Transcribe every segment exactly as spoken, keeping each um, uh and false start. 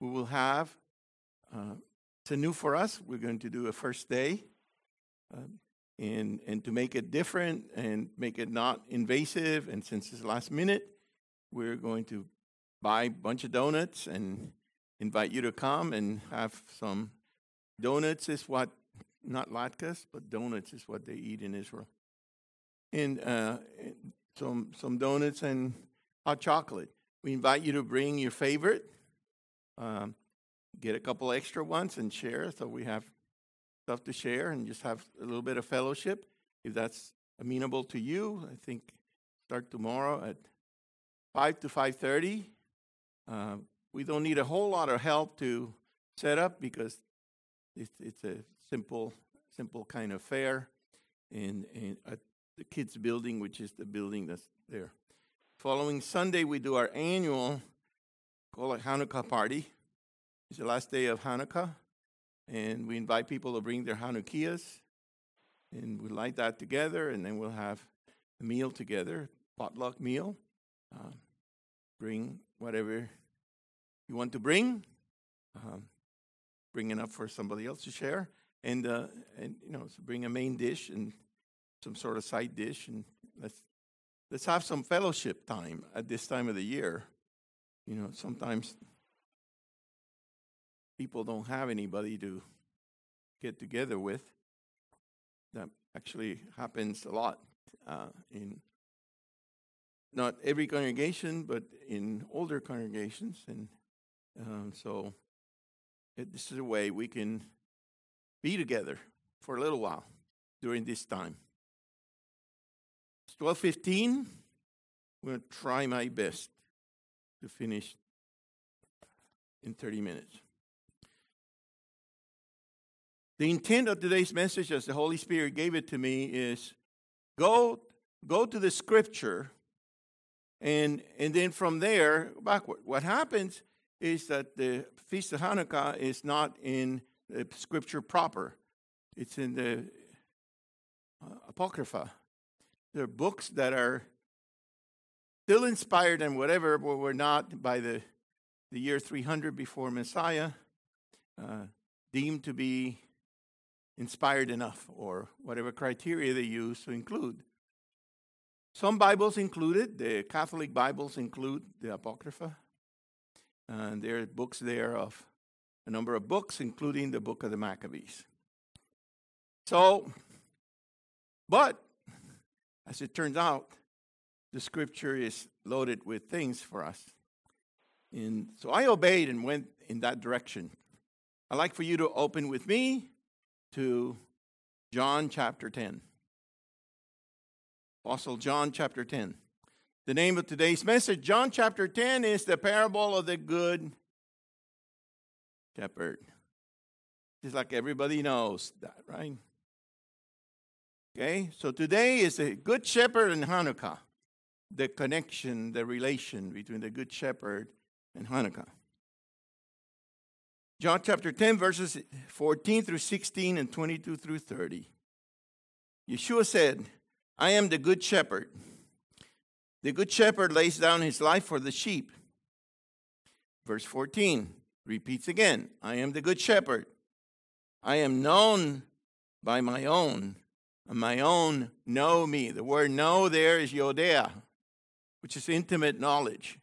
we will have, uh, it's a new for us, we're going to do a first day. Uh, and, and to make it different and make it not invasive, and since it's last minute, we're going to buy a bunch of donuts and invite you to come and have some donuts is what, not latkes, but donuts is what they eat in Israel. And uh, some some donuts and hot chocolate. We invite you to bring your favorite, um, get a couple extra ones and share, so we have stuff to share and just have a little bit of fellowship. If that's amenable to you, I think start tomorrow at five to five thirty. Uh, we don't need a whole lot of help to set up because it's, it's a simple, simple kind of fair in, in at the kids' building, which is the building that's there. Following Sunday, we do our annual, call it Hanukkah party. It's the last day of Hanukkah, and we invite people to bring their Hanukkahs, and we light that together, and then we'll have a meal together, potluck meal. Uh, bring whatever you want to bring. Um, bring enough for somebody else to share, and uh, and you know, so bring a main dish and some sort of side dish, and let's let's have some fellowship time at this time of the year. You know, sometimes people don't have anybody to get together with. That actually happens a lot uh, in not every congregation, but in older congregations, and um, so it, this is a way we can be together for a little while during this time. It's twelve fifteen. I'm going to try my best to finish in thirty minutes. The intent of today's message, as the Holy Spirit gave it to me, is go go to the Scripture, and and then from there backward. What happens is that the Feast of Hanukkah is not in the Scripture proper; it's in the uh, Apocrypha. There are books that are still inspired and whatever, but were not by the the year three hundred before Messiah uh, deemed to be inspired enough, or whatever criteria they use to include. Some Bibles include it. The Catholic Bibles include the Apocrypha. And there are books there of a number of books, including the book of the Maccabees. So, but, as it turns out, the Scripture is loaded with things for us. And so I obeyed and went in that direction. I'd like for you to open with me to John chapter ten. Apostle John chapter ten. The name of today's message, John chapter ten, is the parable of the Good Shepherd. Just like everybody knows that, right? Okay, so today is the Good Shepherd and Hanukkah. The connection, the relation between the Good Shepherd and Hanukkah. John chapter ten, verses fourteen through sixteen and twenty-two through thirty. Yeshua said, I am the good shepherd. The good shepherd lays down his life for the sheep. Verse fourteen repeats again, I am the good shepherd. I am known by my own, and my own know me. The word know there is yodea, which is intimate knowledge.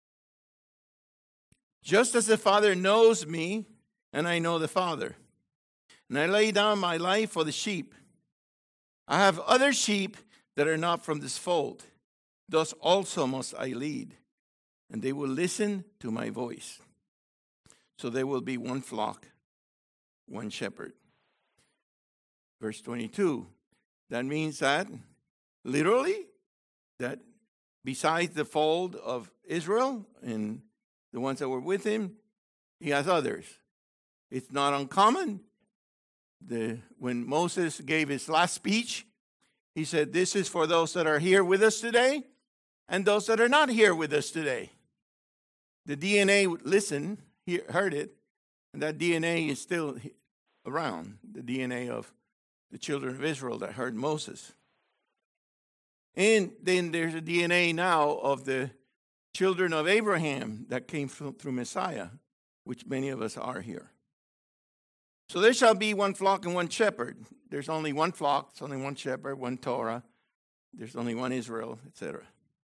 Just as the Father knows me, and I know the Father. And I lay down my life for the sheep. I have other sheep that are not from this fold. Thus also must I lead, and they will listen to my voice. So there will be one flock, one shepherd. Verse twenty-two, that means that, literally, that besides the fold of Israel and the ones that were with him, he has others. It's not uncommon. The, when Moses gave his last speech, he said, this is for those that are here with us today and those that are not here with us today. The D N A listened, he heard it, and that D N A is still around, the D N A of the children of Israel that heard Moses. And then there's a D N A now of the children of Abraham that came through, through Messiah, which many of us are here. So there shall be one flock and one shepherd. There's only one flock, there's only one shepherd, one Torah. There's only one Israel, et cetera.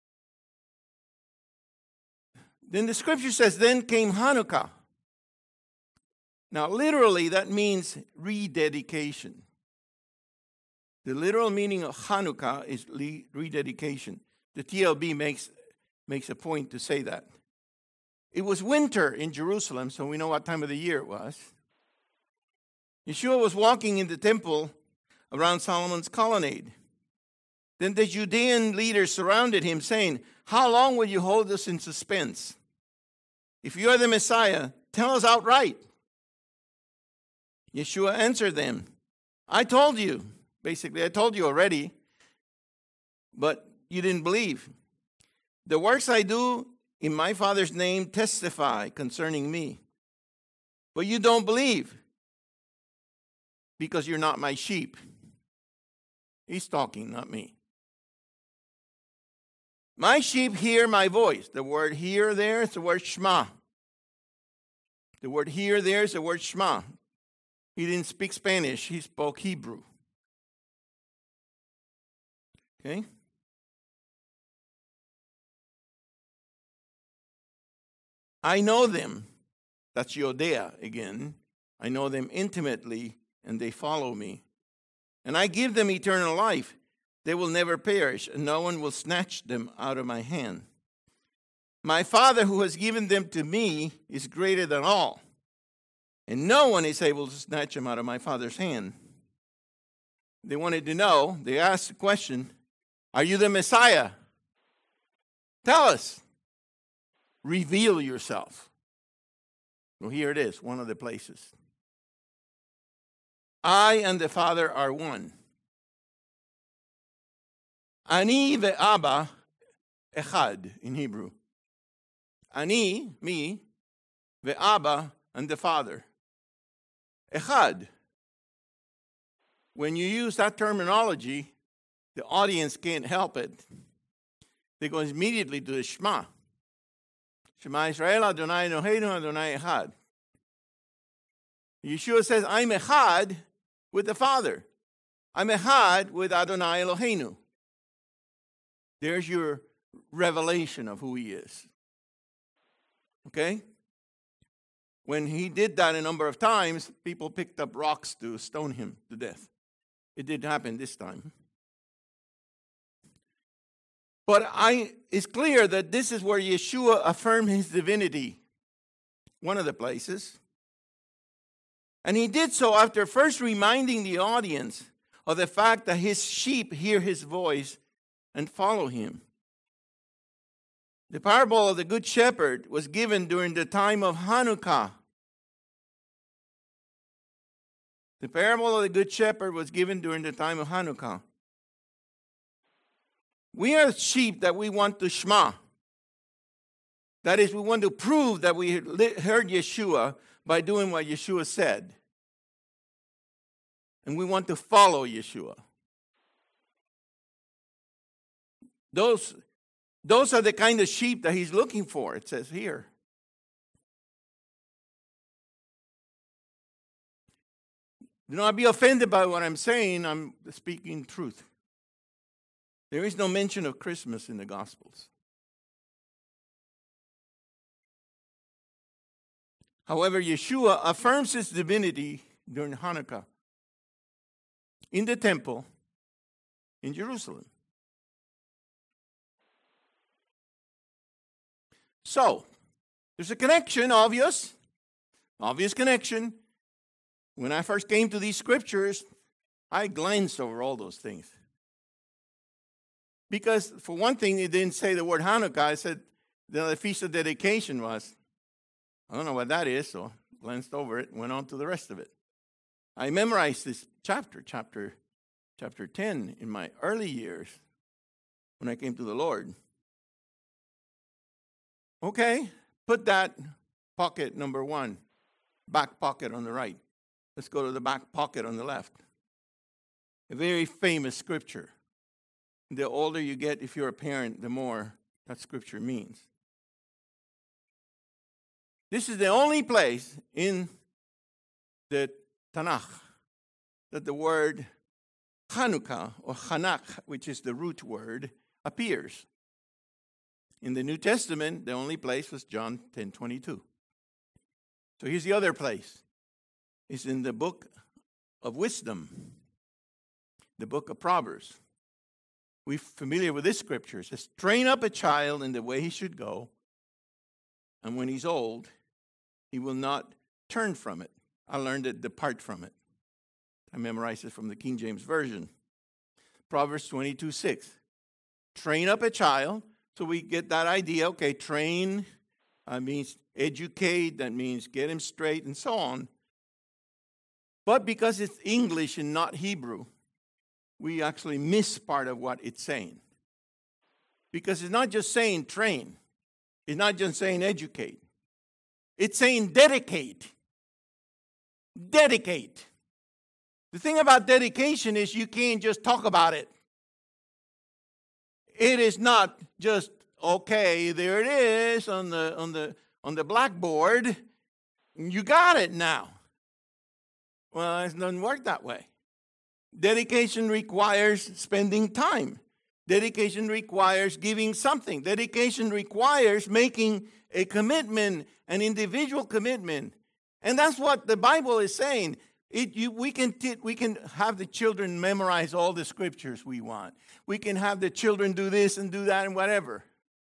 Then the scripture says, then came Hanukkah. Now, literally, that means rededication. The literal meaning of Hanukkah is rededication. The T L B makes, makes a point to say that. It was winter in Jerusalem, so we know what time of the year it was. Yeshua was walking in the temple around Solomon's colonnade. Then the Judean leaders surrounded him, saying, how long will you hold us in suspense? If you are the Messiah, tell us outright. Yeshua answered them, I told you. Basically, I told you already, but you didn't believe. The works I do in my Father's name testify concerning me, but you don't believe because you're not my sheep. He's talking, not me. My sheep hear my voice. The word hear there is the word shema. The word hear there is the word shema. He didn't speak Spanish, he spoke Hebrew. Okay? I know them. That's Yodea again. I know them intimately, and they follow me. And I give them eternal life. They will never perish, and no one will snatch them out of my hand. My Father who has given them to me is greater than all, and no one is able to snatch them out of my Father's hand. They wanted to know, they asked the question, are you the Messiah? Tell us. Reveal yourself. Well, here it is, one of the places. I and the Father are one. Ani ve'Abba echad in Hebrew. Ani, me, ve'Abba, and the Father. Echad. When you use that terminology, the audience can't help it. They go immediately to the Shema. Shema Israel, Adonai Eloheinu, Adonai Echad. Yeshua says, I'm Echad with the Father. I'm Echad with Adonai Eloheinu. There's your revelation of who he is. Okay? When he did that a number of times, people picked up rocks to stone him to death. It did happen this time. But I, it's clear that this is where Yeshua affirmed his divinity, one of the places. And he did so after first reminding the audience of the fact that his sheep hear his voice and follow him. The parable of the Good Shepherd was given during the time of Hanukkah. The parable of the Good Shepherd was given during the time of Hanukkah. We are sheep that we want to shema. That is, we want to prove that we heard Yeshua by doing what Yeshua said. And we want to follow Yeshua. Those, those are the kind of sheep that he's looking for, it says here. Do not be offended by what I'm saying. I'm speaking truth. There is no mention of Christmas in the Gospels. However, Yeshua affirms his divinity during Hanukkah in the temple in Jerusalem. So, there's a connection, obvious, obvious connection. When I first came to these scriptures, I glanced over all those things. Because, for one thing, it didn't say the word Hanukkah. I said the Feast of Dedication was. I don't know what that is, so I glanced over it and went on to the rest of it. I memorized this chapter, chapter, chapter ten, in my early years when I came to the Lord. Okay, put that pocket number one, back pocket on the right. Let's go to the back pocket on the left. A very famous scripture. The older you get, if you're a parent, the more that scripture means. This is the only place in the Tanakh that the word Hanukkah or Hanak, which is the root word, appears. In the New Testament, the only place was John ten twenty-two. So here's the other place. It's in the book of wisdom, the book of Proverbs. We're familiar with this scripture. It says, train up a child in the way he should go, and when he's old, he will not turn from it. I learned to depart from it. I memorized it from the King James Version. Proverbs twenty-two six. Train up a child. So we get that idea. Okay, train uh, means educate. That means get him straight and so on. But because it's English and not Hebrew, we actually miss part of what it's saying. Because it's not just saying train. It's not just saying educate. It's saying dedicate. Dedicate. The thing about dedication is you can't just talk about it. It is not just, okay, there it is on the on the on the blackboard. You got it now. Well, it doesn't work that way. Dedication requires spending time. Dedication requires giving something. Dedication requires making a commitment, an individual commitment. And that's what the Bible is saying. It, you, we, can t- we can have the children memorize all the scriptures we want. We can have the children do this and do that and whatever.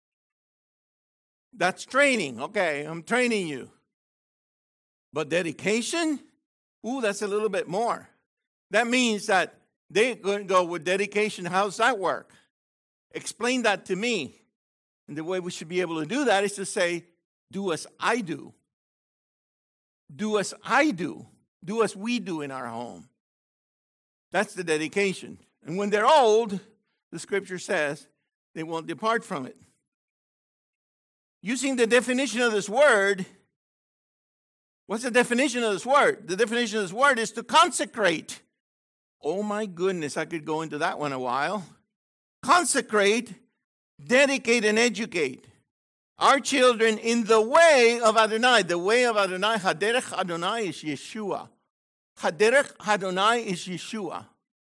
That's training. Okay, I'm training you. But dedication? Ooh, that's a little bit more. That means that they're going to go with dedication. How does that work? Explain that to me. And the way we should be able to do that is to say, do as I do. Do as I do. Do as we do in our home. That's the dedication. And when they're old, the scripture says, they won't depart from it. Using the definition of this word, what's the definition of this word? The definition of this word is to consecrate. Oh my goodness, I could go into that one a while. Consecrate, dedicate, and educate our children in the way of Adonai. The way of Adonai, Haderech Adonai is Yeshua. Haderech Adonai is Yeshua.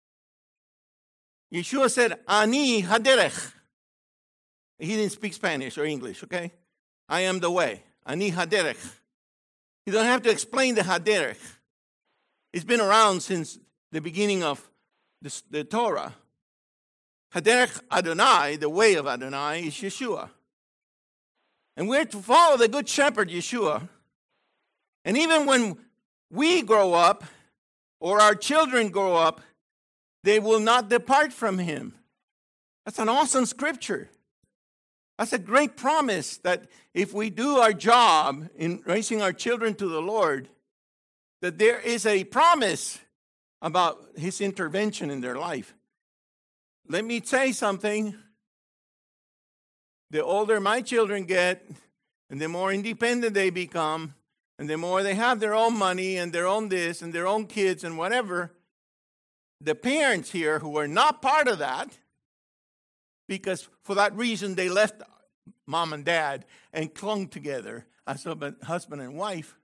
Yeshua said, Ani Haderech. He didn't speak Spanish or English, okay? I am the way. Ani Haderech. You don't have to explain the Haderech. It's been around since the beginning of the, the Torah. Haderech Adonai, the way of Adonai, is Yeshua. And we're to follow the Good Shepherd, Yeshua. And even when we grow up, or our children grow up, they will not depart from him. That's an awesome scripture. That's a great promise that if we do our job in raising our children to the Lord, that there is a promise about his intervention in their life. Let me say something. The older my children get, and the more independent they become, and the more they have their own money and their own this and their own kids and whatever, the parents here who are not part of that, because for that reason they left mom and dad and clung together as a husband and wife.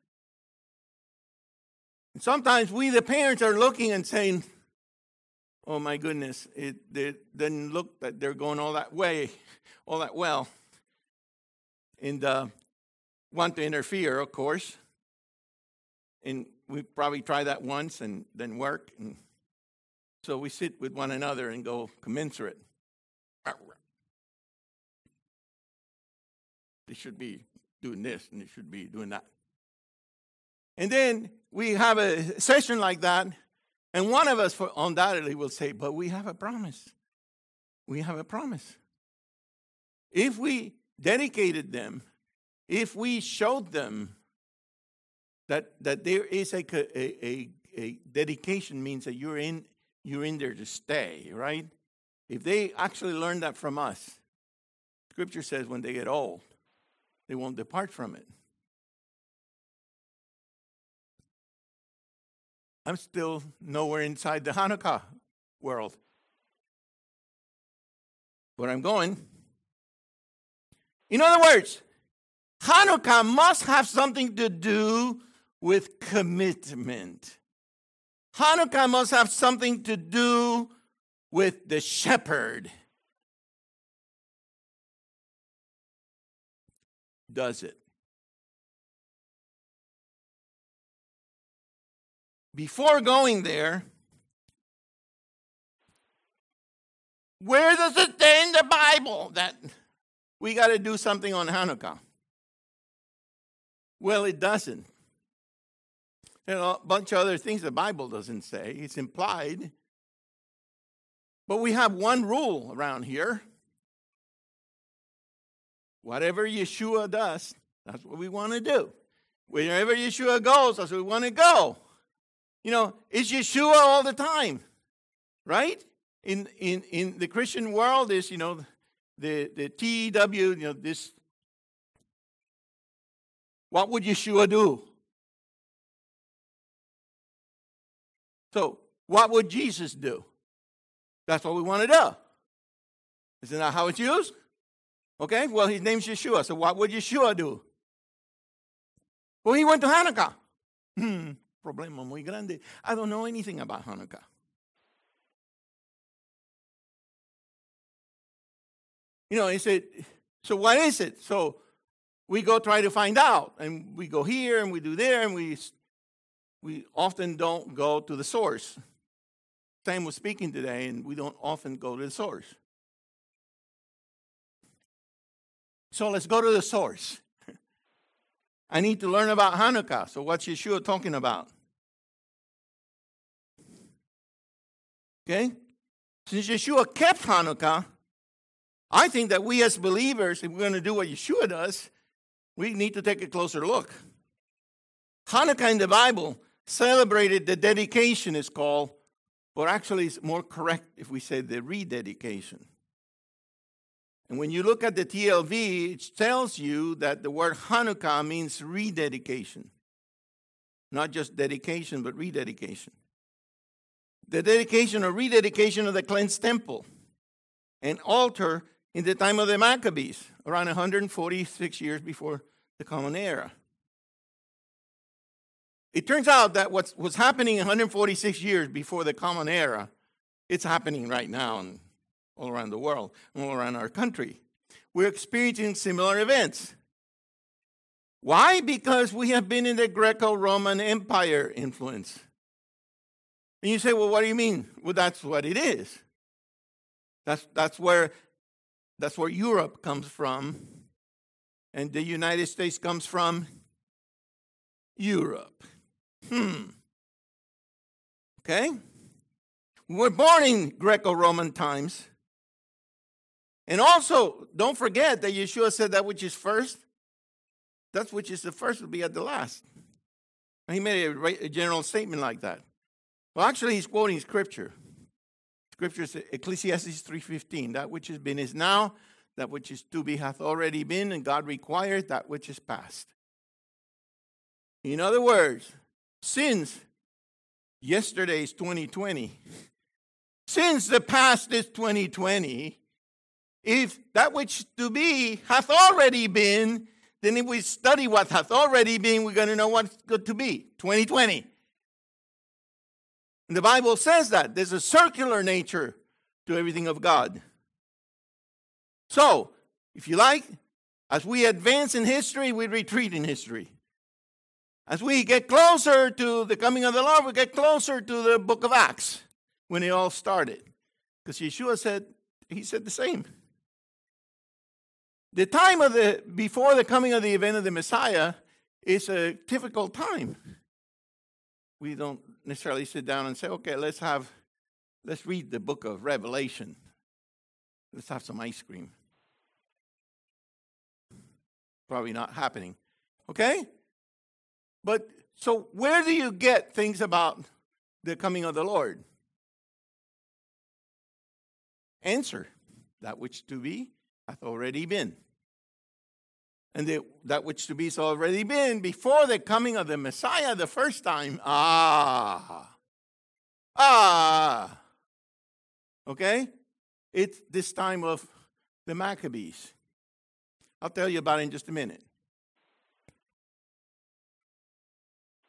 And sometimes we, the parents, are looking and saying, oh my goodness, it, it doesn't look that they're going all that way, all that well. And uh, want to interfere, of course. And we probably try that once and then work. And so we sit with one another and go commensurate. They should be doing this and they should be doing that. And then we have a session like that, and one of us for, undoubtedly will say, but we have a promise. We have a promise. If we dedicated them, if we showed them that that there is a, a, a, a dedication means that you're in, you're in there to stay, right? If they actually learn that from us, Scripture says when they get old, they won't depart from it. I'm still nowhere inside the Hanukkah world. But I'm going. In other words, Hanukkah must have something to do with commitment. Hanukkah must have something to do with the shepherd. Does it? Before going there, where does it say in the Bible that we got to do something on Hanukkah? Well, it doesn't. There are a bunch of other things the Bible doesn't say. It's implied. But we have one rule around here. Whatever Yeshua does, that's what we want to do. Wherever Yeshua goes, that's where we want to go. You know, it's Yeshua all the time, right? In in in the Christian world, is, you know, the the T W, you know, this. What would Yeshua do? So, what would Jesus do? That's what we want to do. Isn't that how it's used? Okay, well, his name's Yeshua. So what would Yeshua do? Well, he went to Hanukkah. Hmm, problema muy grande. I don't know anything about Hanukkah. You know, he said, so what is it? So we go try to find out. And we go here and we do there, and we we often don't go to the source. Sam was speaking today, and we don't often go to the source. So let's go to the source. I need to learn about Hanukkah. So what's Yeshua talking about? Okay? Since Yeshua kept Hanukkah, I think that we as believers, if we're going to do what Yeshua does, we need to take a closer look. Hanukkah in the Bible celebrated the dedication, is called, or actually it's more correct if we say the rededication. And when you look at the T L V, it tells you that the word Hanukkah means rededication. Not just dedication, but rededication. The dedication or rededication of the cleansed temple and altar in the time of the Maccabees, around one hundred forty-six years before the Common Era. It turns out that what's, what's happening one hundred forty-six years before the Common Era, it's happening right now and all around the world, all around our country. We're experiencing similar events. Why? Because we have been in the Greco-Roman Empire influence. And you say, well, what do you mean? Well, that's what it is. That's, that's, where, that's where Europe comes from, and the United States comes from Europe. Hmm. Okay? We were born in Greco-Roman times. And also, don't forget that Yeshua said that which is first, that which is the first will be at the last. And he made a, a general statement like that. Well, actually, he's quoting Scripture. Scripture is Ecclesiastes three fifteen. That which has been is now, that which is to be hath already been, and God requires that which is past. In other words, since yesterday is twenty twenty, since the past is twenty twenty, if that which to be hath already been, then if we study what hath already been, we're going to know what's good to be. twenty twenty. And the Bible says that. There's a circular nature to everything of God. So, if you like, as we advance in history, we retreat in history. As we get closer to the coming of the Lord, we get closer to the book of Acts, when it all started. Because Yeshua said, he said the same. The time of the, before the coming of the event of the Messiah is a typical time. We don't necessarily sit down and say, okay, let's have, let's read the book of Revelation. Let's have some ice cream. Probably not happening. Okay? But, so where do you get things about the coming of the Lord? Answer, that which to be hath already been. And the, that which to be has already been before the coming of the Messiah the first time. Ah. Ah. Okay? It's this time of the Maccabees. I'll tell you about it in just a minute.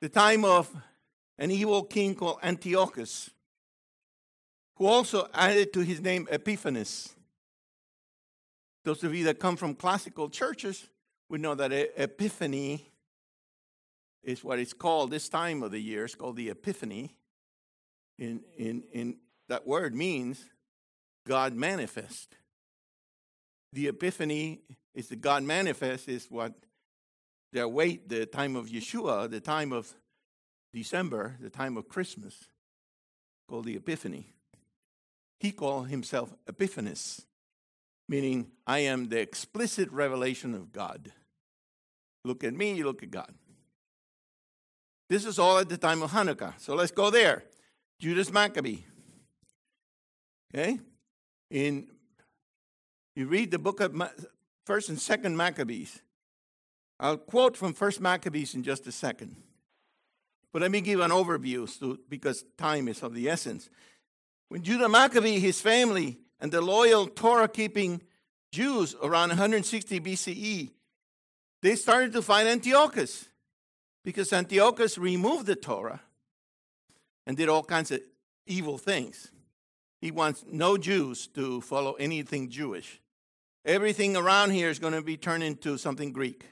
the time of an evil king called Antiochus, who also added to his name Epiphanes. Those of you that come from classical churches would know that Epiphany is what it's called this time of the year. It's called the Epiphany. In, in, in that word means God manifest. The Epiphany is the God manifest, is what their wait, the time of Yeshua, the time of December, the time of Christmas, called the Epiphany. He called himself Epiphanes, meaning I am the explicit revelation of God. Look at me, you look at God. This is all at the time of Hanukkah. So let's go there. Judas Maccabee. Okay? In you read the book of First and Second Maccabees. I'll quote from First Maccabees in just a second. But let me give an overview so, because time is of the essence. When Judah Maccabee, his family, and the loyal Torah-keeping Jews around one hundred sixty B C E, they started to fight Antiochus because Antiochus removed the Torah and did all kinds of evil things. He wants no Jews to follow anything Jewish. Everything around here is going to be turned into something Greek.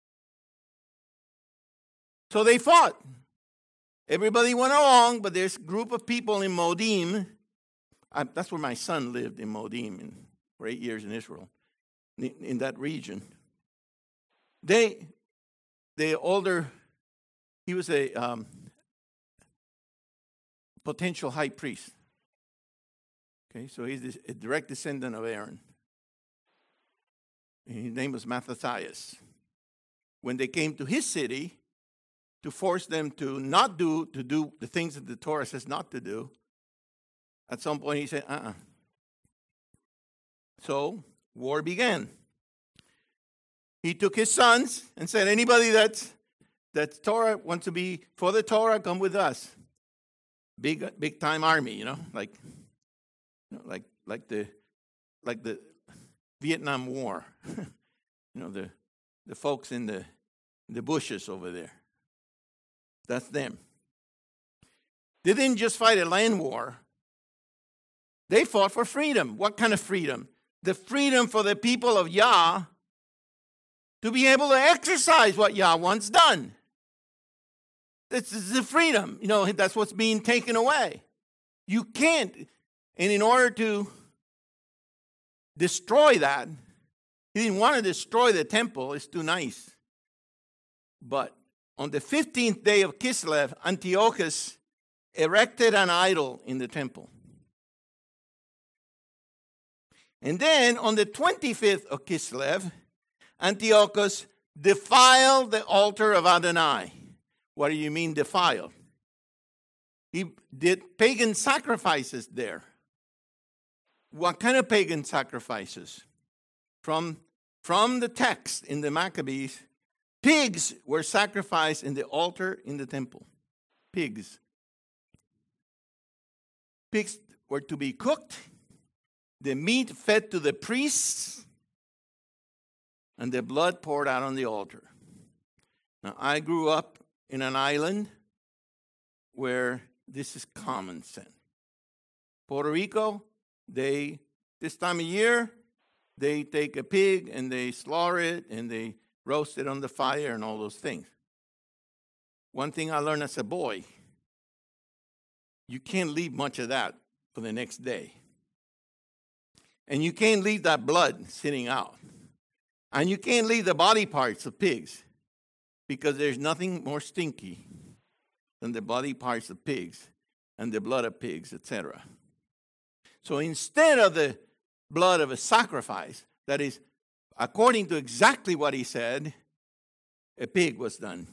So they fought. Everybody went along, but there's a group of people in Modim. I, that's where my son lived, in Modim, in, for eight years in Israel, in, in that region. They, the older, he was a um, potential high priest. Okay, so he's a direct descendant of Aaron. And his name was Mattathias. When they came to his city to force them to not do, to do the things that the Torah says not to do, at some point he said, uh-uh. So war began. He took his sons and said, anybody that's that Torah wants to be for the Torah, come with us. Big big time army, you know, like you know, like like the like the Vietnam War. you know, the the folks in the the bushes over there. That's them. They didn't just fight a land war. They fought for freedom. What kind of freedom? The freedom for the people of Yah to be able to exercise what Yah wants done. This is the freedom. You know, that's what's being taken away. You can't. And in order to destroy that, he didn't want to destroy the temple. It's too nice. But on the fifteenth day of Kislev, Antiochus erected an idol in the temple. And then on the twenty-fifth of Kislev, Antiochus defiled the altar of Adonai. What do you mean defiled? He did pagan sacrifices there. What kind of pagan sacrifices? From, from the text in the Maccabees, pigs were sacrificed in the altar in the temple. Pigs. Pigs were to be cooked, the meat fed to the priests, and the blood poured out on the altar. Now, I grew up in an island where this is common sense. Puerto Rico, they, this time of year, they take a pig and they slaughter it and they roast it on the fire and all those things. One thing I learned as a boy, you can't leave much of that for the next day. And you can't leave that blood sitting out. And you can't leave the body parts of pigs because there's nothing more stinky than the body parts of pigs and the blood of pigs, et cetera. So instead of the blood of a sacrifice, that is, according to exactly what he said, a pig was done.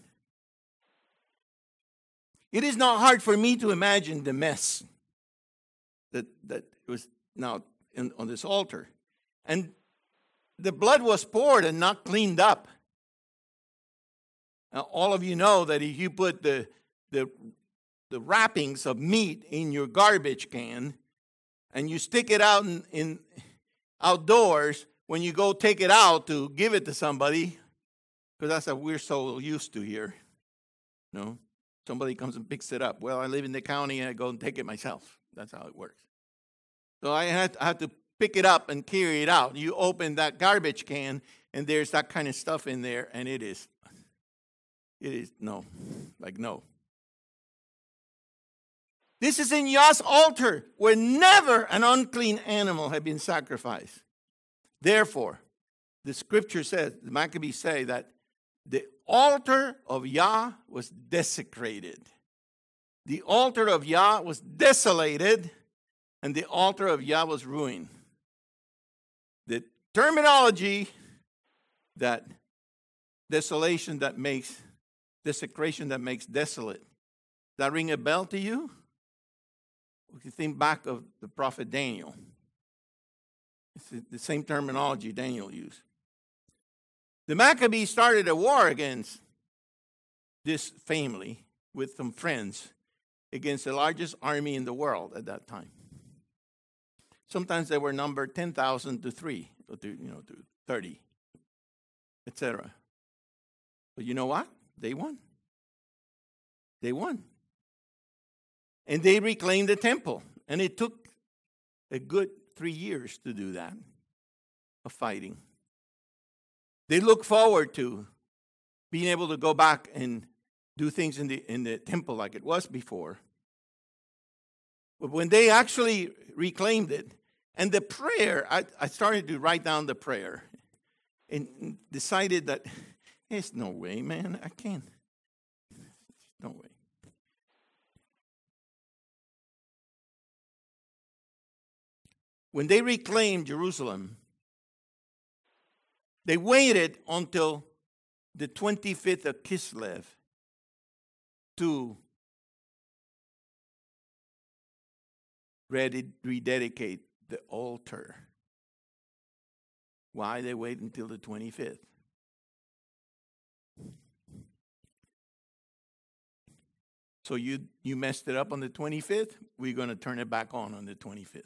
It is not hard for me to imagine the mess that, that was now in, on this altar. And the blood was poured and not cleaned up. Now, all of you know that if you put the, the, the wrappings of meat in your garbage can and you stick it out in, in outdoors, when you go take it out to give it to somebody, because that's what we're so used to here, you know, Somebody comes and picks it up. Well, I live in the county, and I go and take it myself. That's how it works. So I had, I had to pick it up and carry it out. You open that garbage can, and there's that kind of stuff in there, and it is, it is, no, like no. This is in Yah's altar, where never an unclean animal had been sacrificed. Therefore, the scripture says, the Maccabees say that the altar of Yah was desecrated. The altar of Yah was desolated, and the altar of Yah was ruined. The terminology that desolation that makes, desecration that makes desolate, does that ring a bell to you? We can think back of the prophet Daniel. It's the same terminology Daniel used. The Maccabees started a war against this family with some friends against the largest army in the world at that time. Sometimes they were numbered ten thousand to three, or to, you know, to thirty, et cetera. But you know what? They won. They won. And they reclaimed the temple. And it took a good three years to do that, of fighting. They look forward to being able to go back and do things in the in the temple like it was before. But when they actually reclaimed it, and the prayer, I, I started to write down the prayer and decided that there's no way, man, I can't. No way. When they reclaimed Jerusalem, they waited until the twenty-fifth of Kislev to rededicate the altar. Why they wait until the twenty-fifth? So you, you messed it up on the twenty-fifth? We're going to turn it back on on the twenty-fifth.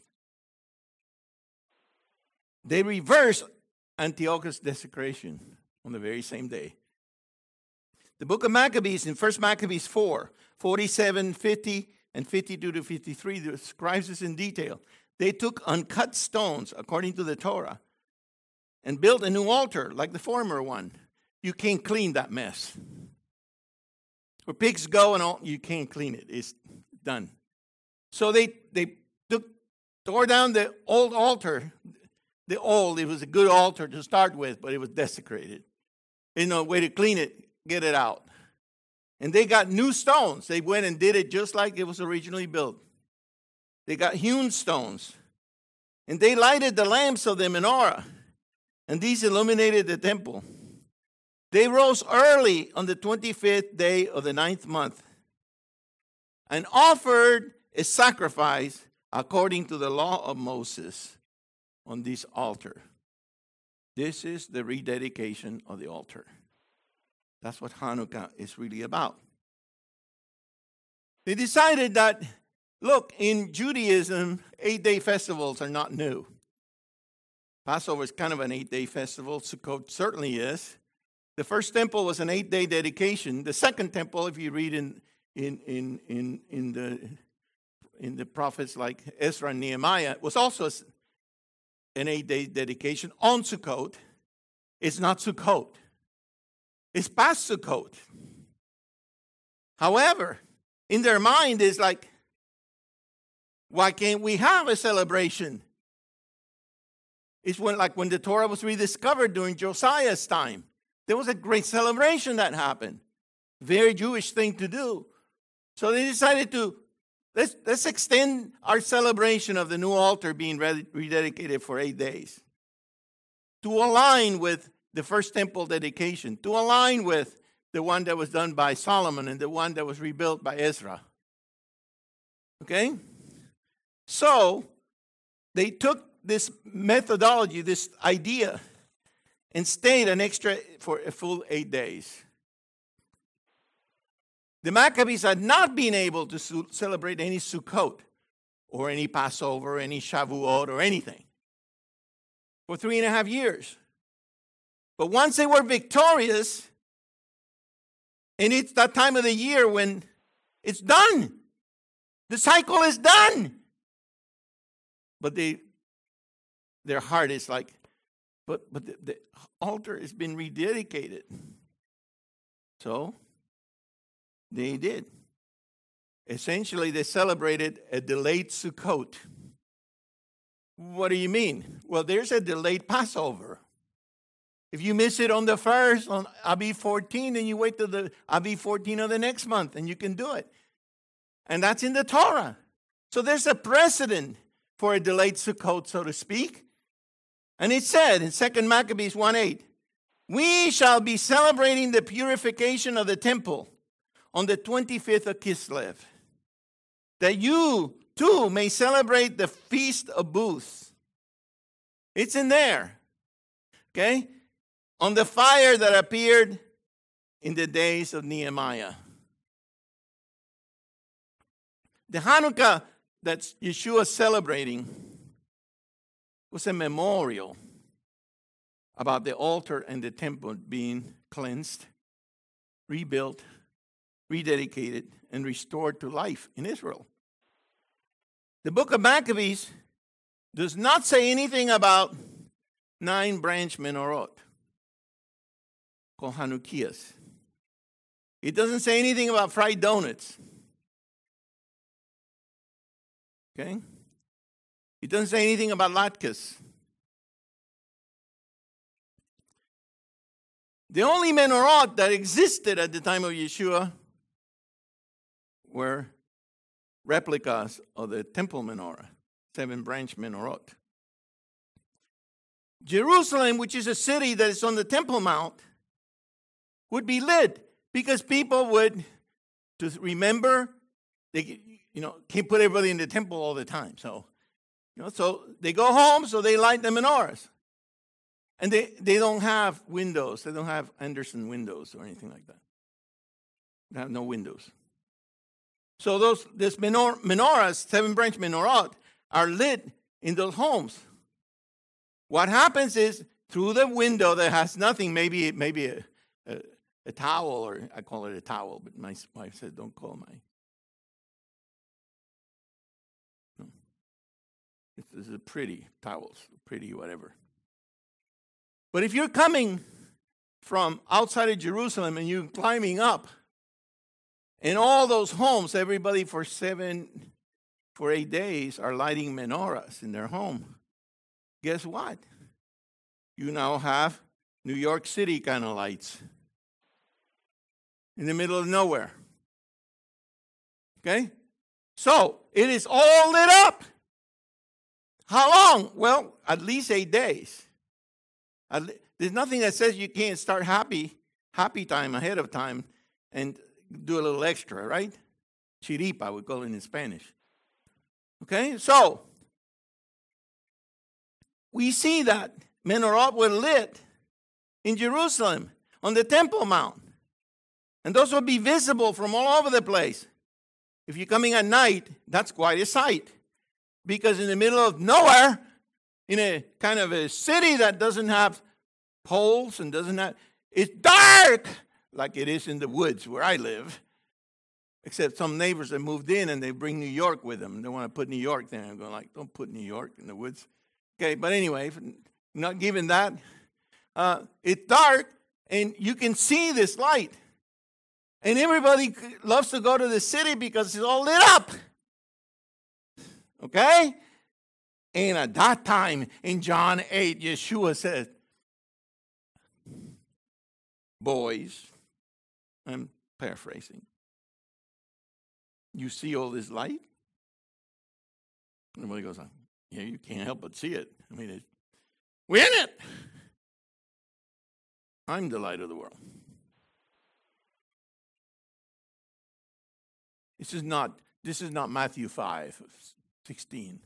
They reversed Antiochus' desecration on the very same day. The book of Maccabees in First Maccabees four, forty-seven, fifty, and fifty-two to fifty-three describes this in detail. They took uncut stones, according to the Torah, and built a new altar like the former one. You can't clean that mess. Where pigs go and all, you can't clean it. It's done. So they, they took, tore down the old altar. The old, it was a good altar to start with, but it was desecrated. There's no way to clean it, get it out. And they got new stones. They went and did it just like it was originally built. They got hewn stones. And they lighted the lamps of the menorah. And these illuminated the temple. They rose early on the twenty-fifth day of the ninth month and offered a sacrifice according to the law of Moses on this altar. This is the rededication of the altar. That's what Hanukkah is really about. They decided that, look, in Judaism, eight-day festivals are not new. Passover is kind of an eight-day festival. Sukkot certainly is. The first temple was an eight-day dedication. The second temple, if you read in in in in, in the in the prophets like Ezra and Nehemiah, was also an eight-day dedication on Sukkot. It's not Sukkot. It's past Sukkot. However, in their mind is like, why can't we have a celebration? It's when, like when the Torah was rediscovered during Josiah's time. There was a great celebration that happened. Very Jewish thing to do. So they decided to, let's, let's extend our celebration of the new altar being rededicated for eight days. To align with the first temple dedication. To align with the one that was done by Solomon and the one that was rebuilt by Ezra. Okay? So, they took this methodology, this idea, and stayed an extra for a full eight days. The Maccabees had not been able to su- celebrate any Sukkot or any Passover, any Shavuot or anything for three and a half years. But once they were victorious, and it's that time of the year when It's done. The cycle is done. But they, their heart is like, but but the, the altar has been rededicated. So they did. Essentially, they celebrated a delayed Sukkot. What do you mean? Well, there's a delayed Passover. If you miss it on the first, on Aviv fourteen, then you wait till the Aviv fourteen of the next month, and you can do it. And that's in the Torah. So there's a precedent for a delayed Sukkot, so to speak. And it said in Second Maccabees one eight, we shall be celebrating the purification of the temple on the twenty-fifth of Kislev, that you too may celebrate the Feast of Booths. It's in there. Okay? On the fire that appeared in the days of Nehemiah. The Hanukkah that Yeshua is celebrating was a memorial about the altar and the temple being cleansed, rebuilt, rededicated, and restored to life in Israel. The book of Maccabees does not say anything about nine branch menorot called Hanukkahs. It doesn't say anything about fried donuts. Okay? It doesn't say anything about latkes. The only menorot that existed at the time of Yeshua were replicas of the temple menorah, seven-branch menorot. Jerusalem, which is a city that is on the Temple Mount, would be lit because people would, to remember, they you know can't put everybody in the temple all the time. So, you know, so they go home, so they light the menorahs. And they, they don't have windows. They don't have Anderson windows or anything like that. They have no windows. So those this menor, menorahs, seven-branch menorah, are lit in those homes. What happens is, through the window that has nothing, maybe maybe a, a, a towel, or I call it a towel, but my wife said, don't call my. No. This is a pretty towels, pretty whatever. But if you're coming from outside of Jerusalem and you're climbing up, in all those homes, everybody for seven, for eight days are lighting menorahs in their home. Guess what? You now have New York City kind of lights in the middle of nowhere. Okay? So, it is all lit up. How long? Well, at least eight days. There's nothing that says you can't start happy, happy time ahead of time and do a little extra, right? Chiripa, we call it in Spanish. Okay, so we see that menorah were lit in Jerusalem on the Temple Mount. And those will be visible from all over the place. If you're coming at night, that's quite a sight. Because in the middle of nowhere, in a kind of a city that doesn't have poles and doesn't have, it's dark like it is in the woods where I live. Except some neighbors that moved in and they bring New York with them. They want to put New York there. I'm going like, don't put New York in the woods. Okay, but anyway, not given that. Uh, it's dark and you can see this light. And everybody loves to go to the city because it's all lit up. Okay? And at that time, in John eight, Yeshua said, boys, I'm paraphrasing, you see all this light? Everybody goes, yeah, you can't help but see it. I mean, it's, we're in it. I'm the light of the world. This is not, this is not Matthew five, sixteen.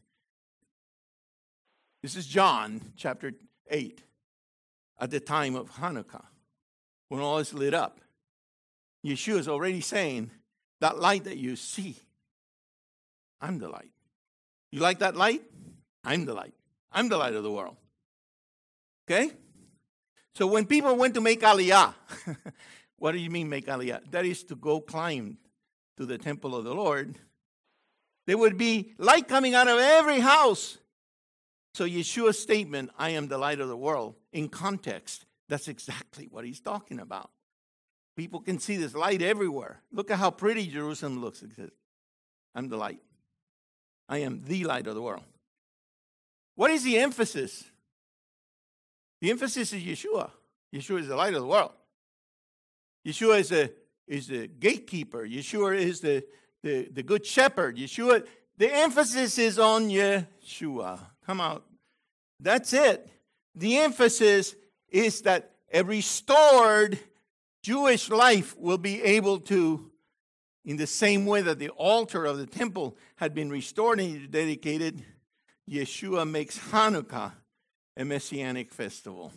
This is John chapter eight, at the time of Hanukkah, when all is lit up. Yeshua is already saying, that light that you see, I'm the light. You like that light? I'm the light. I'm the light of the world. Okay? So when people went to make aliyah, what do you mean make aliyah? That is to go climb to the temple of the Lord, there would be light coming out of every house. So Yeshua's statement, I am the light of the world, in context, that's exactly what he's talking about. People can see this light everywhere. Look at how pretty Jerusalem looks. It says, I'm the light. I am the light of the world. What is the emphasis? The emphasis is Yeshua. Yeshua is the light of the world. Yeshua is the, is the gatekeeper. Yeshua is the, the, the good shepherd. Yeshua, the emphasis is on Yeshua. Come out. That's it. The emphasis is that a restored Jewish life will be able to, in the same way that the altar of the temple had been restored and dedicated, Yeshua makes Hanukkah a messianic festival.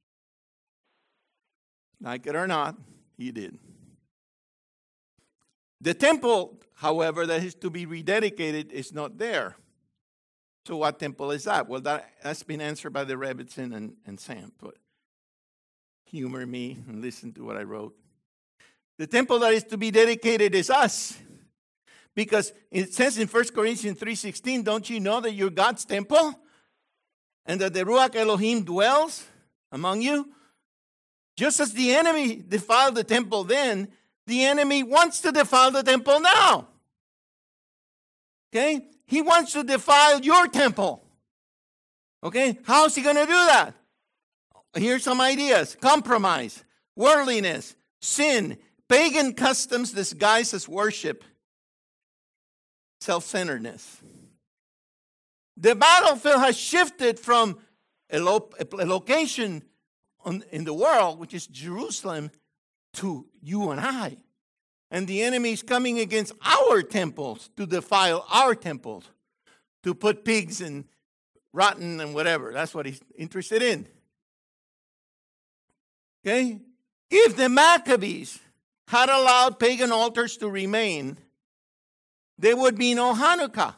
Like it or not, he did. The temple, however, that is to be rededicated is not there. So what temple is that? Well, that, that's been answered by the Rebbitzin and, and Sam. But humor me and listen to what I wrote. The temple that is to be dedicated is us. Because it says in First Corinthians three sixteen, don't you know that you're God's temple? And that the Ruach Elohim dwells among you? Just as the enemy defiled the temple then, the enemy wants to defile the temple now. Okay? He wants to defile your temple. Okay? How is he going to do that? Here's some ideas. Compromise, worldliness, sin, pagan customs disguised as worship, self-centeredness. The battlefield has shifted from a, lo- a location on, in the world, which is Jerusalem, to you and I. And the enemy is coming against our temples to defile our temples, to put pigs and rotten and whatever. That's what he's interested in. Okay? If the Maccabees had allowed pagan altars to remain, there would be no Hanukkah.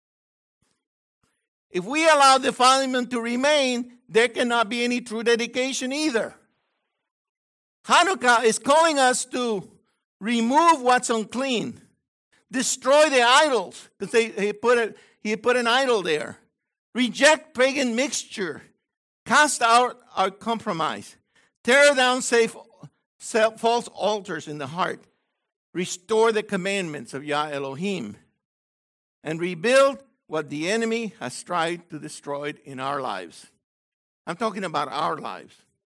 If we allow defilement to remain, there cannot be any true dedication either. Hanukkah is calling us to remove what's unclean, destroy the idols, because they, they put a, he put an idol there. Reject pagan mixture, cast out our compromise, tear down safe, false altars in the heart, restore the commandments of Yah Elohim, and rebuild what the enemy has tried to destroy in our lives. I'm talking about our lives.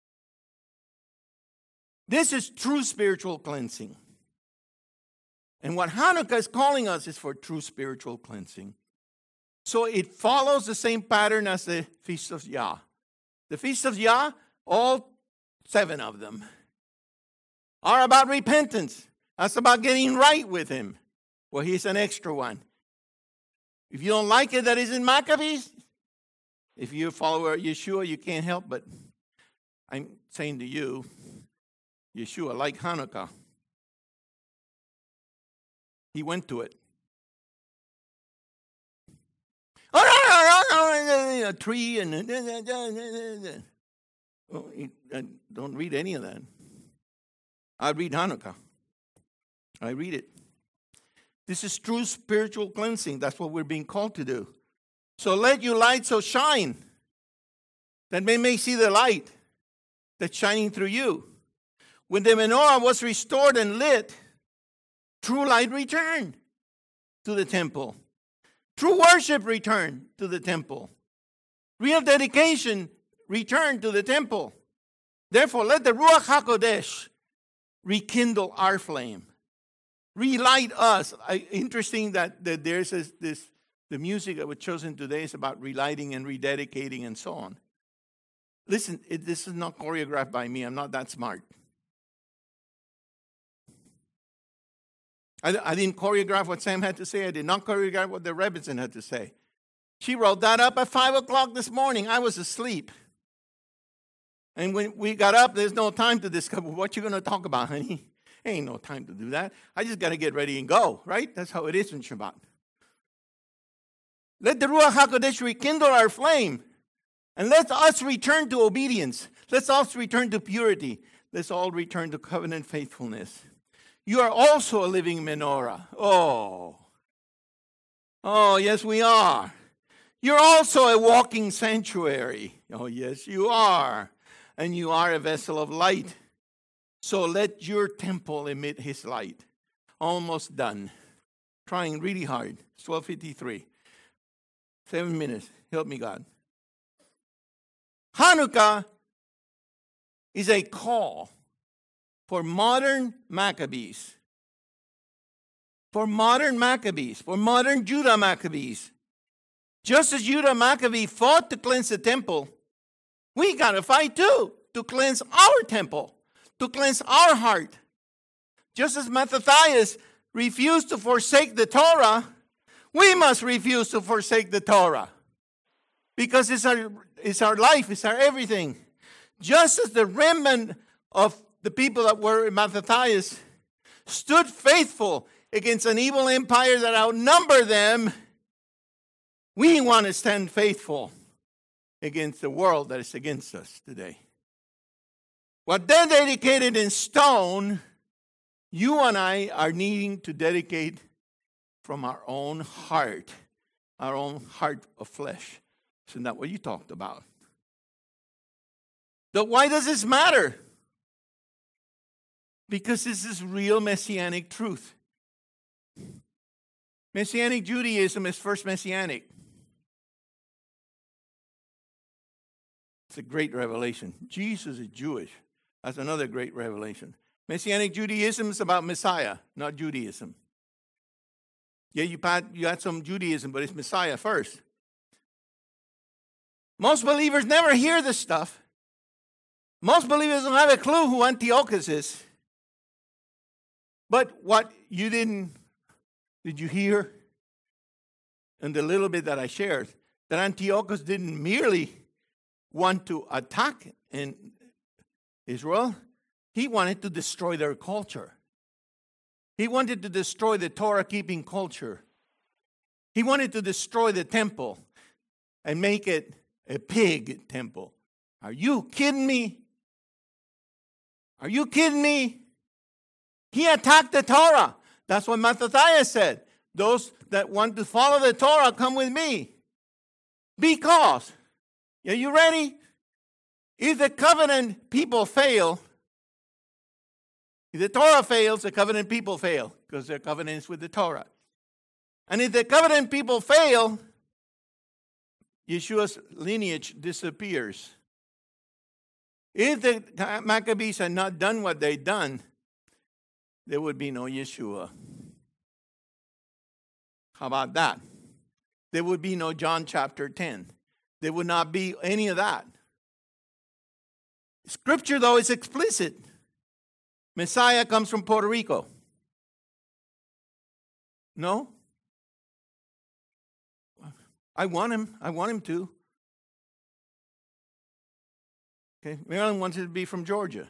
This is true spiritual cleansing. And what Hanukkah is calling us is for true spiritual cleansing. So it follows the same pattern as the Feast of Yah. The Feast of Yah, all seven of them, are about repentance. That's about getting right with him. Well, here's an extra one. If you don't like it that is in Maccabees, if you follow Yeshua, you can't help but, I'm saying to you, Yeshua, like Hanukkah, he went to it. A tree and well, don't read any of that. I read Hanukkah. I read it. This is true spiritual cleansing. That's what we're being called to do. So let your light so shine that men may see the light that's shining through you. When the menorah was restored and lit, true light returned to the temple. True worship returned to the temple. Real dedication returned to the temple. Therefore, let the Ruach HaKodesh rekindle our flame. Relight us. I, interesting that, that there's this, this, the music that was chosen today is about relighting and rededicating and so on. Listen, it, this is not choreographed by me. I'm not that smart. I, I didn't choreograph what Sam had to say. I did not choreograph what the Rebbitzin had to say. She wrote that up at five o'clock this morning. I was asleep. And when we got up, there's no time to discover what you're going to talk about, honey. Ain't no time to do that. I just got to get ready and go, right? That's how it is in Shabbat. Let the Ruach HaKodesh rekindle our flame. And let us return to obedience. Let's also return to purity. Let's all return to covenant faithfulness. you are also a living menorah. Oh. Oh, yes, we are. You're also a walking sanctuary. Oh, yes, you are. And you are a vessel of light. So let your temple emit his light. Almost done. Trying really hard. It's twelve fifty-three. Seven minutes. Help me, God. Hanukkah is a call for modern Maccabees. For modern Maccabees. For modern Judah Maccabees. Just as Judah Maccabee fought to cleanse the temple, we got to fight too to cleanse our temple, to cleanse our heart. Just as Mattathias refused to forsake the Torah, we must refuse to forsake the Torah. Because it's our, it's our life, it's our everything. Just as the remnant of the people that were in Mattathias stood faithful against an evil empire that outnumbered them, we want to stand faithful against the world that is against us today. What they dedicated in stone, you and I are needing to dedicate from our own heart, our own heart of flesh. Isn't that what you talked about? So why does this matter? Because this is real messianic truth. Messianic Judaism is first messianic. It's a great revelation. Jesus is Jewish. That's another great revelation. Messianic Judaism is about Messiah, not Judaism. Yeah, you had, you had some Judaism, but it's Messiah first. Most believers never hear this stuff. Most believers don't have a clue who Antiochus is. But what you didn't, did you hear in the little bit that I shared, that Antiochus didn't merely want to attack in Israel, he wanted to destroy their culture. He wanted to destroy the Torah-keeping culture. He wanted to destroy the temple and make it a pig temple. Are you kidding me? Are you kidding me? He attacked the Torah. That's what Mattathias said. Those that want to follow the Torah, come with me. Because, are you ready? If the covenant people fail, if the Torah fails, the covenant people fail, because their covenant is with the Torah. And if the covenant people fail, Yeshua's lineage disappears. If the Maccabees had not done what they'd done, there would be no Yeshua. How about that? There would be no John chapter ten. There would not be any of that. Scripture, though, is explicit. Messiah comes from Puerto Rico. No? I want him. I want him to. Okay, Maryland wants him to be from Georgia.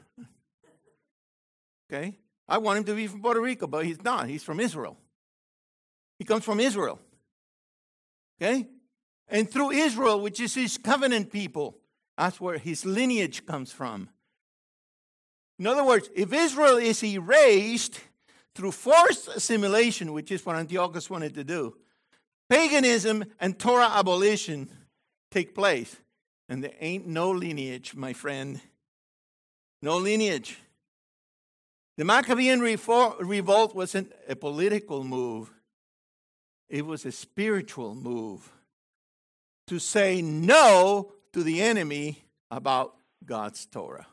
Okay, I want him to be from Puerto Rico, but he's not. He's from Israel. He comes from Israel. Okay? And through Israel, which is his covenant people, that's where his lineage comes from. In other words, if Israel is erased through forced assimilation, which is what Antiochus wanted to do, paganism and Torah abolition take place. And there ain't no lineage, my friend. No lineage. The Maccabean revolt wasn't a political move. It was a spiritual move to say no to the enemy about God's Torah.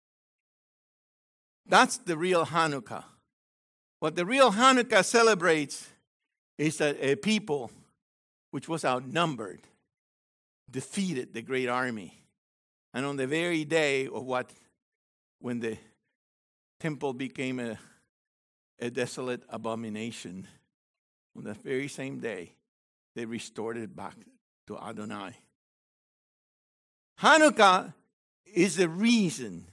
That's the real Hanukkah. What the real Hanukkah celebrates is that a people which was outnumbered defeated the great army. And on the very day of what, when the temple became a, a desolate abomination, on that very same day, they restored it back to Adonai. Hanukkah is the reason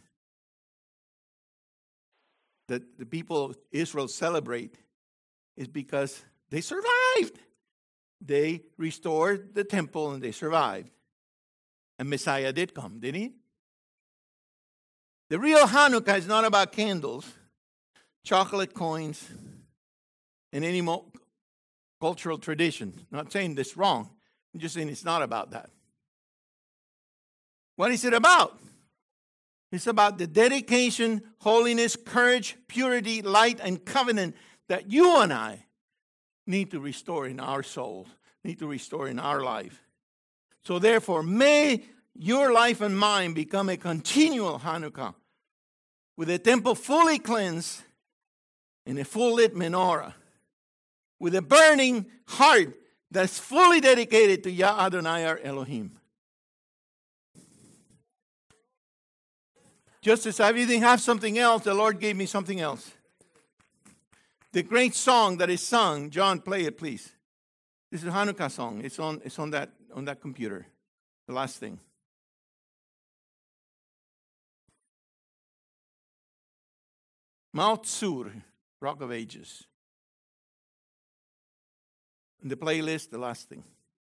that the people of Israel celebrate, is because they survived. They restored the temple and they survived. And Messiah did come, didn't he? The real Hanukkah is not about candles. chocolate coins, and any mo- cultural tradition. I'm not saying this wrong. I'm just saying it's not about that. What is it about? It's about the dedication, holiness, courage, purity, light, and covenant that you and I need to restore in our souls, need to restore in our life. So therefore, may your life and mine become a continual Hanukkah with a temple fully cleansed and a full lit menorah, with a burning heart that's fully dedicated to Yah Adonai our Elohim. Just as I didn't have something else, the Lord gave me something else. The great song that is sung, John, play it, please. This is a Hanukkah song. It's on, it's on that on that computer. The last thing. Mount Sur, Rock of Ages. In the playlist, the last thing.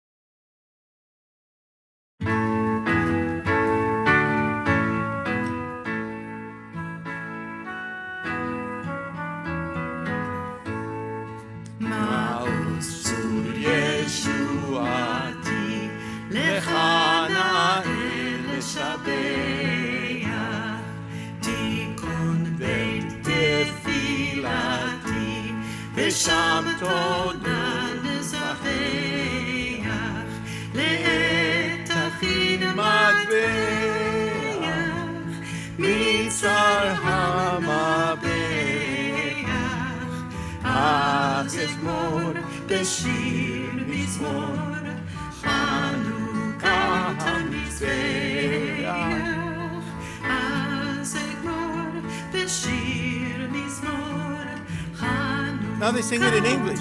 לך נאה לשבח, תיכון בית תפילתי, ושם תודה לשבח, לעת הכין מטבח, מצר המבח, אז אזמור בשיר מזמור, Now they sing it in English.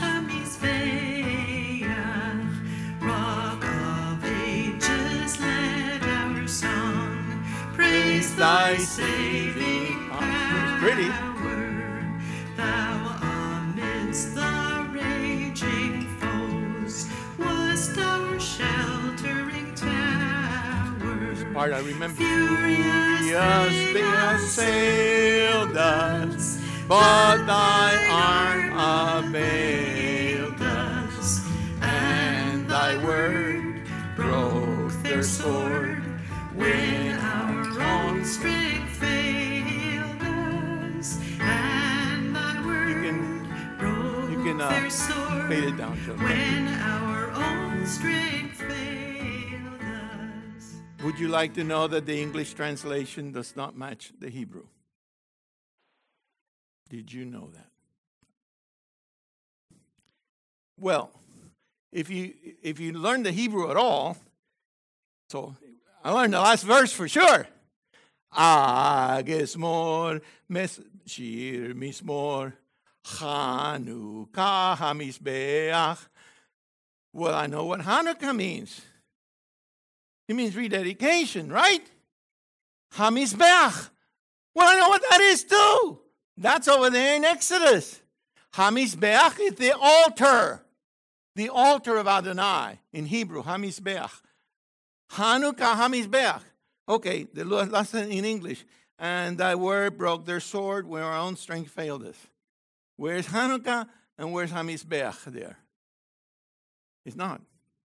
Rock of ages, let our song praise thy saving power. It's pretty. Thou amidst the raging foes wast our sheltering tower. Part I remember. Furious they assailed us, but thy arm availed us, and thy word broke their sword when our own strength failed us, and thy word can, broke can, uh, their sword fade it down, when our own strength failed us. Would you like to know that the English translation does not match the Hebrew? Did you know that? Well, if you if you learn the Hebrew at all, so I learned the last verse for sure. Agesmor shir mismor Chanukah hamizbeach. Well, I know what Hanukkah means. It means rededication, right? Hamizbeach. Well, I know what that is too. That's over there in Exodus. Hamizbeach is the altar. The altar of Adonai in Hebrew, Hamizbeach. Hanukkah Hamizbeach. Okay, the lesson in English. And thy word broke their sword where our own strength failed us. Where's Hanukkah and where's Hamizbeach there? It's not.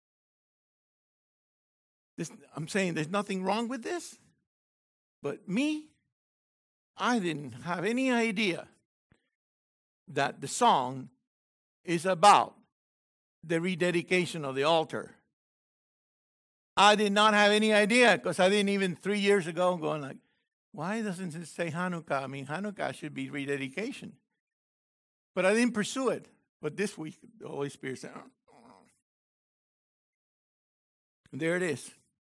This, I'm saying there's nothing wrong with this. But me, I didn't have any idea that the song is about the rededication of the altar. I did not have any idea because I didn't even three years ago going like, why doesn't it say Hanukkah? I mean, Hanukkah should be rededication. But I didn't pursue it. But this week, the Holy Spirit said, oh. And there it is.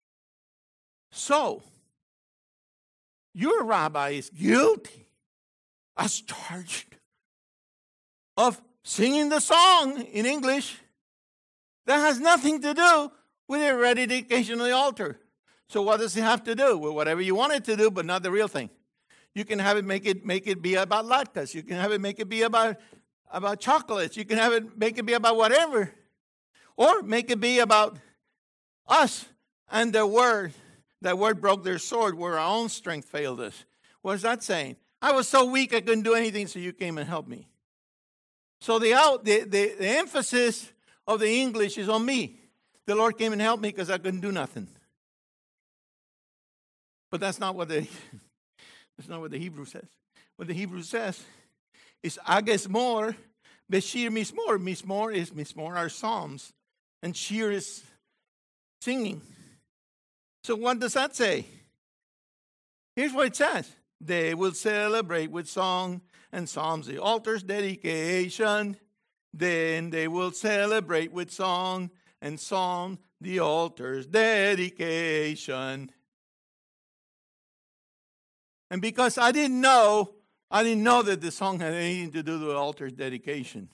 So, your rabbi is guilty as charged of singing the song in English that has nothing to do with the rededication of the altar. So what does he have to do? Well, whatever you want it to do, but not the real thing. You can have it make it make it be about latkes. You can have it make it be about, about chocolates. You can have it make it be about whatever. Or make it be about us and the word. That word broke their sword where our own strength failed us. What is that saying? I was so weak I couldn't do anything, so you came and helped me. So the, out, the, the, the emphasis of the English is on me. The Lord came and helped me because I couldn't do nothing. But that's not what the that's not what the Hebrew says. What the Hebrew says is ages more, beshir mismor. Mismor is mismor are psalms, and shir is singing. So what does that say? Here's what it says: they will celebrate with song and psalms, the altar's dedication. Then they will celebrate with song and psalm, the altar's dedication. And because I didn't know, I didn't know that the song had anything to do with the altar's dedication.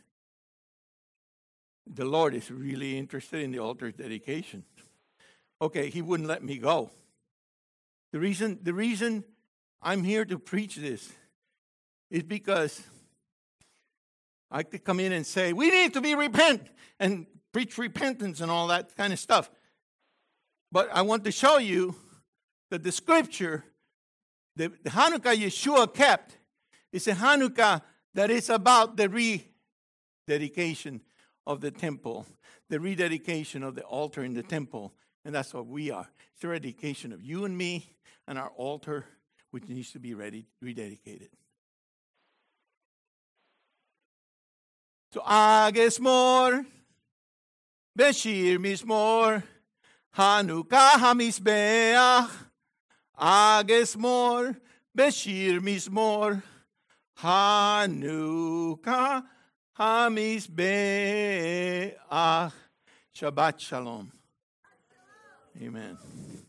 The Lord is really interested in the altar's dedication. Okay, he wouldn't let me go. The reason, the reason I'm here to preach this is because I could come in and say, we need to be repent and preach repentance and all that kind of stuff. But I want to show you that the scripture, the, the Hanukkah Yeshua kept, is a Hanukkah that is about the rededication of the temple, the rededication of the altar in the temple. And that's what we are. It's the rededication of you and me and our altar, which needs to be ready, rededicated. So, ages more, beshir mismor, Hanukkah hamizbeach. Ages more, beshir mismor, Hanukkah hamizbeach. Shabbat shalom. Amen.